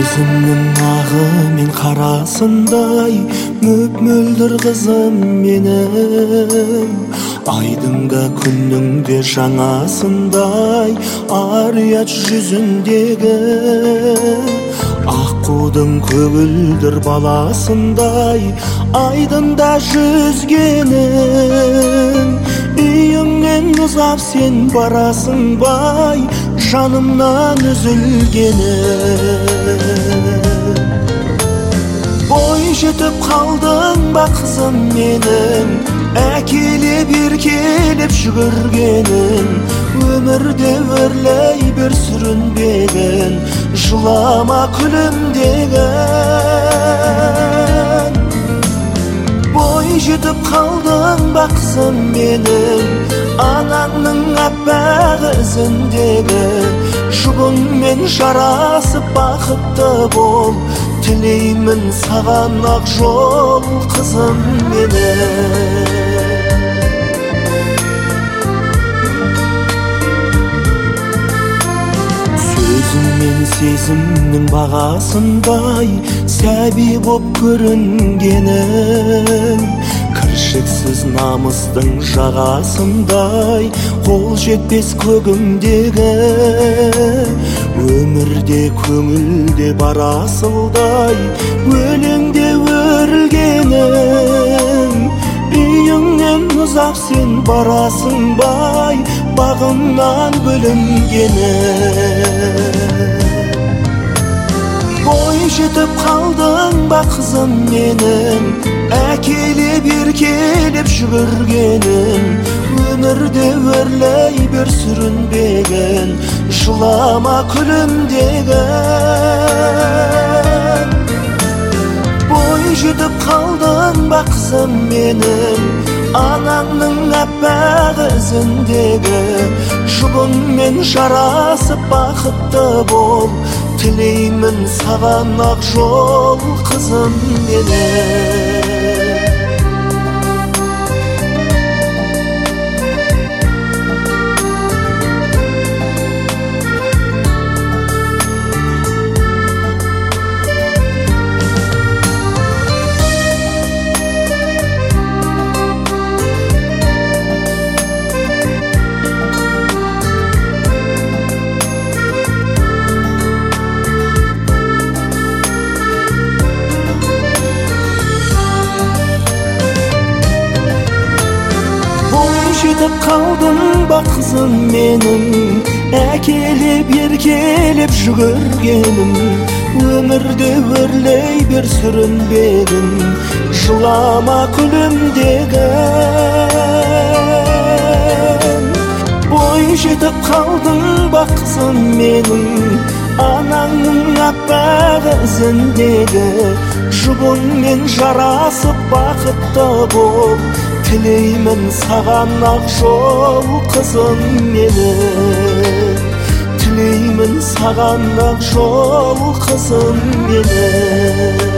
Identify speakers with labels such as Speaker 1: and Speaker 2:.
Speaker 1: Көзімнің ағы мен қарасындай мөп-мөлдір қызым менің, айдыңда күннің де жаңасындай ар-ұят жүзіндегі аққудың көгілдір баласындай айдында жүзгенің, үйіңнен ұзап сен барасың бай, жанымнан үзілгенім. Бой жетіп қалдың ба қызым менің, әкелеп еркелеп жүгіргенің, өмірде өрлей бір сүрінбеген, жылама күлімдеген. Бой жетіп қалдың ба қызым менің, анаңның аппақ ізіндегі, жұбыңмен жарасып бақытты бол, тілеймін саған ақ жол қызым менің. Сөзің мен сезімнің бағасындай сәби боп көрінгенің, кіршіксіз намыстың жағасындай қол жетпес көгімдегі, өмірде көңілде бар асылдай өлеңде өрілгенің, үйіңнен ұзап сен барасың бай, бағымнан бөлінгенің. Бой жетіп қалдың ба қызым менің, әкелеп еркелеп жүгіргенің, өмірде өрлей бір сүрінбеген, жылама күлімдеген. Бой жетіп қалдың ба қызым менің, анаңның аппақ ізіндегі, жұбыңмен жарасып бақытты бол, тілеймін саған ақ жол қызым менің. Жетіп қалдың ба қызым менің, әкелеп еркелеп жүгіргенім, өмірде өрлей бір сүрінбегім, жылама күлімдеген. Бой жетіп қалдың ба қызым менің, анаңның аппақ ізіндегі, жұбыңмен жарасып бақытты бол, тілеймін саған ақ жол қызым менің, тілеймін саған ақ жол қызым менің.